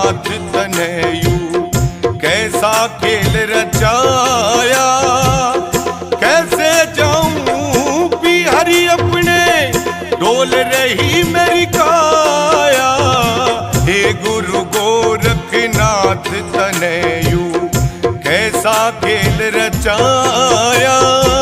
गोरखनाथ तनयू कैसा खेल रचाया। कैसे जाऊं बिहारी अपने डोल रही मेरी काया। हे गुरु गोरखनाथ तनयू कैसा खेल रचाया।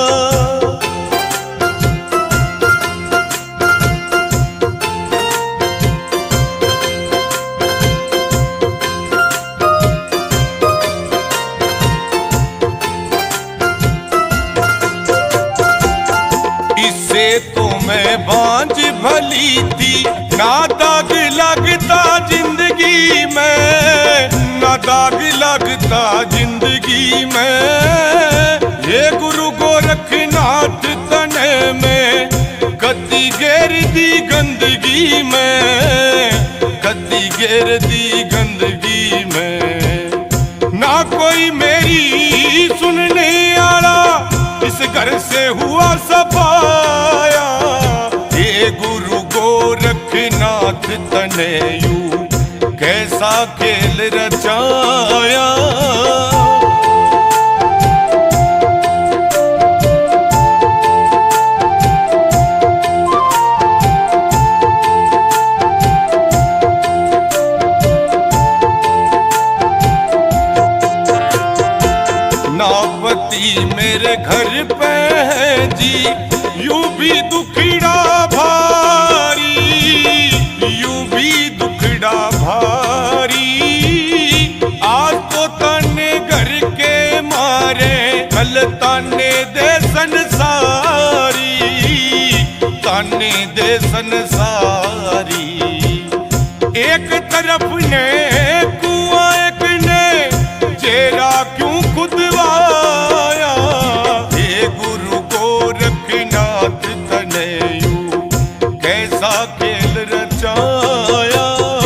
इससे तो मैं बांझ भली थी, ना दाग लगता जिंदगी में, ना दाग लगता जिंदगी में। ये गुरु गोरखनाथ तने में कदी घेर दी गंदगी में, कदी घेर दी गंदगी में। ना कोई मेरी सुनने आला इस घर से हुआ सफाया। ये गुरु गोरखनाथ तनयू कैसा खेल रचाया। नापति मेरे घर पे है जी यूं भी दुखड़ा भारी, यूं भी दुखड़ा भारी। आज तो ताने घर के मारे, कल ताने दे संसारी, ताने दे संसारी। एक तरफ ने कुआं एक ने चेहरा क्यों खुदवाया। हे गुरु गोरखनाथ तनयू कैसा खेल रचाया।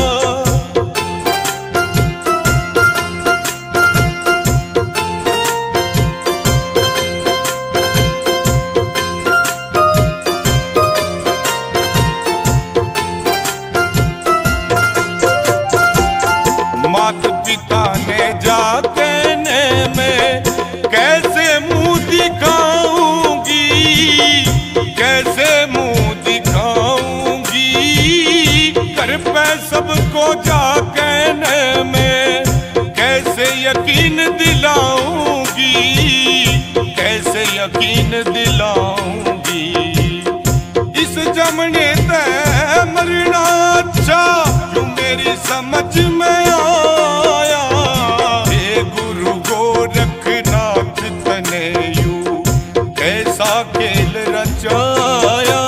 माता पिता ने जा कहने में कैसे मुंह दिखाऊंगी, कैसे मुंह दिखाऊंगी। घर पे सबको जा कहने में कैसे यकीन दिलाऊंगी, कैसे यकीन दिलाऊंगी। इस जमाने तय मरना अच्छा जो मेरी समझ में आया। हे गुरु गोरखनाथ तनयू कैसा खेल रचाया।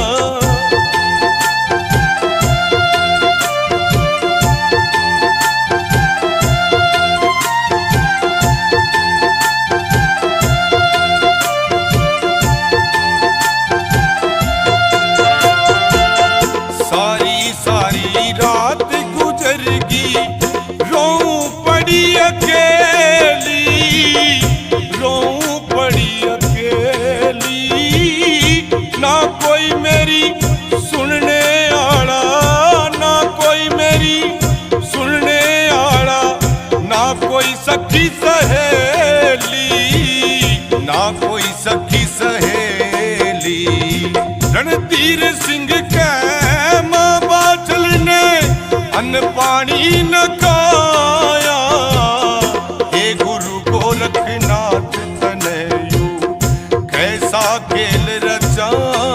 सारी सारी रात गुजर गई रोऊं पड़ी अकेली, रोऊं पड़ी अकेली। ना कोई मेरी सुनने आला, ना कोई मेरी सुनने आला। ना कोई सखी सहेली, ना कोई सखी सहेली। रणधीर सिंह के माँ बाचल ने अन्न पानी न खाया। हे गुरु गोरखनाथ तनयू कैसा खेल रचाया।